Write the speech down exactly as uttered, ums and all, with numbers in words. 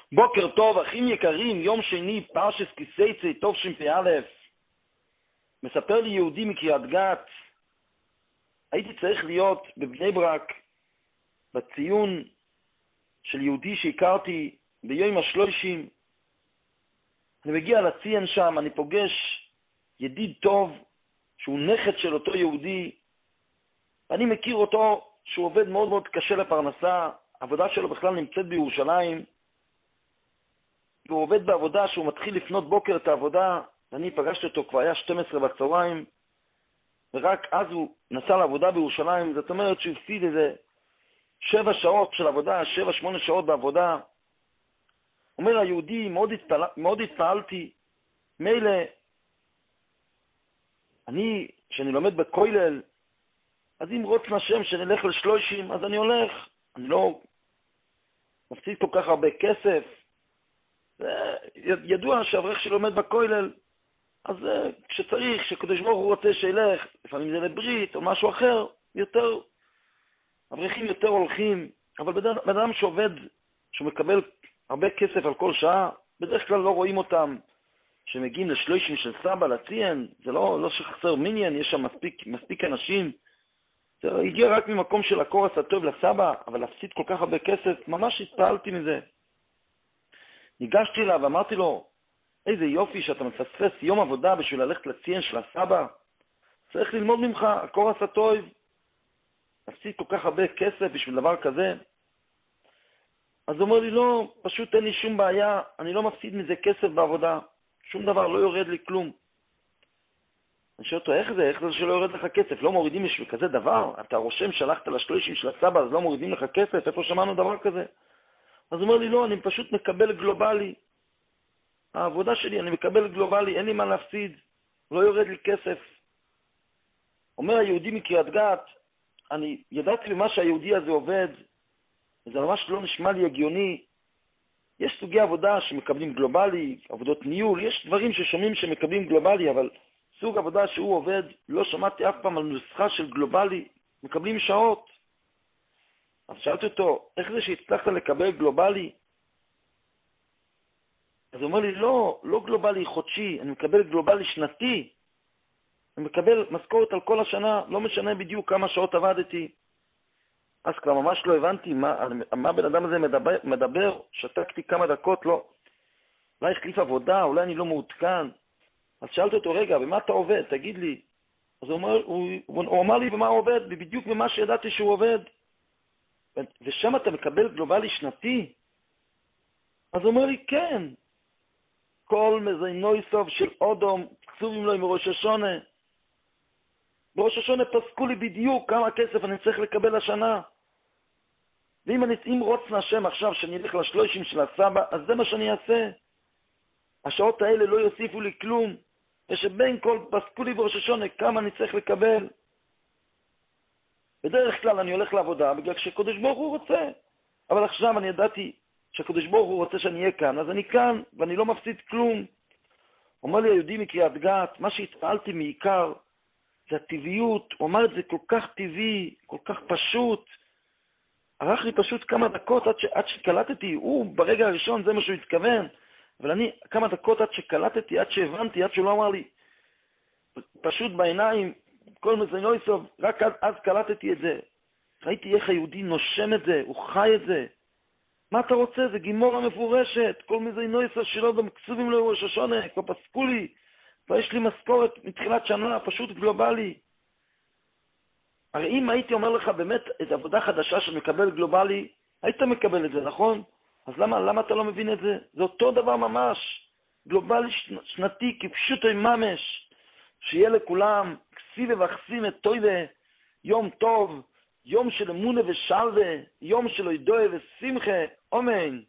בוקר טוב, אחים יקרים, יום שני, פרשס כיסייצי, טוב שמפ"א. מספר לי יהודי מקריית גת, הייתי צריך להיות בבני ברק, בציון של יהודי שהכרתי ביום השלושים. אני מגיע לציין שם, אני פוגש ידיד טוב, שהוא נכד של אותו יהודי. אני מכיר אותו שהוא עובד מאוד מאוד קשה לפרנסה, העבודה שלו בכלל נמצאת בירושלים, והוא עובד בעבודה שהוא מתחיל לפנות בוקר את העבודה, ואני פגשתי אותו, כבר היה שתים עשרה בצהריים, ורק אז הוא נסע לעבודה בירושלים. זאת אומרת שהוא הפסיד איזה שבע שעות של עבודה, שבע, שמונה שעות בעבודה. אומר היהודי, מאוד, התפעל, מאוד התפעלתי, מילא, אני, שאני לומד בכולל, אז אם רוצן השם שנלך לשלושים, אז אני הולך, אני לא מפסיד כל כך הרבה כסף. ידוע שהאברך שלומד בכולל, אז כשצריך, שקדוש ברוך הוא רוצה שילך, לפעמים זה לברית או משהו אחר, יותר, אברכים יותר הולכים, אבל בן אדם שעובד, שהוא מקבל הרבה כסף על כל שעה, בדרך כלל לא רואים אותם, שמגיעים לשלושים של סבא, לציין, זה לא, לא שחסר מיניאן, יש שם מספיק, מספיק אנשים, זה הגיע רק ממקום של הקורס הטוב לסבא, אבל להפסיד כל כך הרבה כסף, ממש התפעלתי מזה. ניגשתי אליו ואמרתי לו, איזה יופי שאתה מפספס יום עבודה בשביל ללכת לציין של הסבא. צריך ללמוד ממך, הקורס הטוב. להפסיד כל כך הרבה כסף בשביל דבר כזה. אז הוא אומר לי, לא, פשוט אין לי שום בעיה, אני לא מפסיד מזה כסף בעבודה. שום דבר, לא יורד לי כלום. אני שואל אותו, איך זה? איך זה שלא יורד לך כסף? לא מורידים בשביל כזה דבר? אתה רושם שלחת לשלושים של הסבא, אז לא מורידים לך כסף? איפה שמענו דבר כזה? אז הוא אומר לי, לא, אני פשוט מקבל גלובלי. העבודה שלי, אני מקבל גלובלי, אין לי מה להפסיד, לא יורד לי כסף. אומר היהודי מקריית גת, אני ידעתי במה שהיהודי הזה עובד, וזה ממש לא נשמע לי הגיוני. יש סוגי עבודה שמקבלים גלובלי, עבודות ניהול, יש דברים ששומעים שמקבלים גלובלי, אבל סוג עבודה שהוא עובד, לא שמעתי אף פעם על נוסחה של גלובלי, מקבלים שעות. אז שאלתי אותו, איך זה שהצלחת לקבל גלובלי? אז הוא אומר לי, לא, לא גלובלי חודשי, אני מקבל גלובלי שנתי. אני מקבל משכורת על כל השנה, לא משנה בדיוק כמה שעות עבדתי. אז כבר ממש לא הבנתי מה, מה בן אדם הזה מדבר, מדבר, שתקתי כמה דקות, לא. אולי החליף עבודה, אולי אני לא מעודכן. אז שאלתי אותו, רגע, במה אתה עובד? תגיד לי. אז הוא, אומר, הוא, הוא אמר לי במה הוא עובד, בדיוק במה שידעתי שהוא עובד. ושם אתה מקבל גלובלי שנתי? אז הוא אומר לי, כן. כל מזיינוי סוף של אודום, קצובים לו עם ראש השונה. בראש השונה פסקו לי בדיוק כמה כסף אני צריך לקבל השנה. ואם אני, אם רוצנה השם עכשיו שאני אלך לשלושים של הסבא, אז זה מה שאני אעשה. השעות האלה לא יוסיפו לי כלום. ושבין כל פסקו לי בראש השונה כמה אני צריך לקבל. בדרך כלל אני הולך לעבודה בגלל שקדוש ברוך הוא רוצה. אבל עכשיו אני ידעתי שהקדוש ברוך הוא רוצה שאני אהיה כאן, אז אני כאן ואני לא מפסיד כלום. אומר לי היהודי מקריית גת, מה שהתפעלתי מעיקר זה הטבעיות. הוא אמר את זה כל כך טבעי, כל כך פשוט. ערך לי פשוט כמה דקות עד, ש... עד שקלטתי, הוא ברגע הראשון זה מה שהוא התכוון, אבל אני כמה דקות עד שקלטתי, עד שהבנתי, עד שהוא לא אמר לי, פשוט בעיניים, כל מזיינוי סוף, רק אז, אז קלטתי את זה. ראיתי איך היהודי נושם את זה, הוא חי את זה. מה אתה רוצה? זה גימורה מפורשת. כל מזיינוי סוף שלו גם קצובים לו ראש השונה, כבר פסקו לי, כבר יש לי משכורת מתחילת שנה, פשוט גלובלי. הרי אם הייתי אומר לך באמת את עבודה חדשה שמקבל גלובלי, היית מקבל את זה, נכון? אז למה, למה אתה לא מבין את זה? זה אותו דבר ממש. גלובלי שנתי, כפשוט ממש. שיהיה לכולם, כסיבה וחסימה טויבה, יום טוב, יום של אמונה ושלווה, יום של ידועה ושמחה, אמן.